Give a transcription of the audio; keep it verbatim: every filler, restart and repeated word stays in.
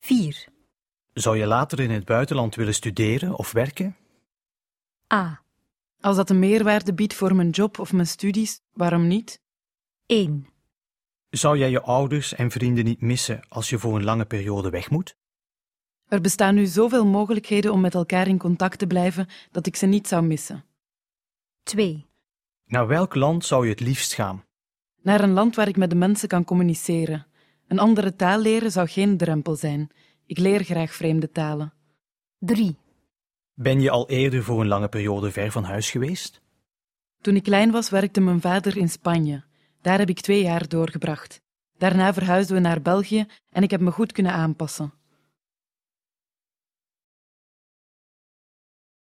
vier. Zou je later in het buitenland willen studeren of werken? A. Als dat een meerwaarde biedt voor mijn job of mijn studies, waarom niet? één. Zou jij je ouders en vrienden niet missen als je voor een lange periode weg moet? Er bestaan nu zoveel mogelijkheden om met elkaar in contact te blijven dat ik ze niet zou missen. twee. Naar welk land zou je het liefst gaan? Naar een land waar ik met de mensen kan communiceren. Een andere taal leren zou geen drempel zijn. Ik leer graag vreemde talen. drie. Ben je al eerder voor een lange periode ver van huis geweest? Toen ik klein was, werkte mijn vader in Spanje. Daar heb ik twee jaar doorgebracht. Daarna verhuisden we naar België en ik heb me goed kunnen aanpassen.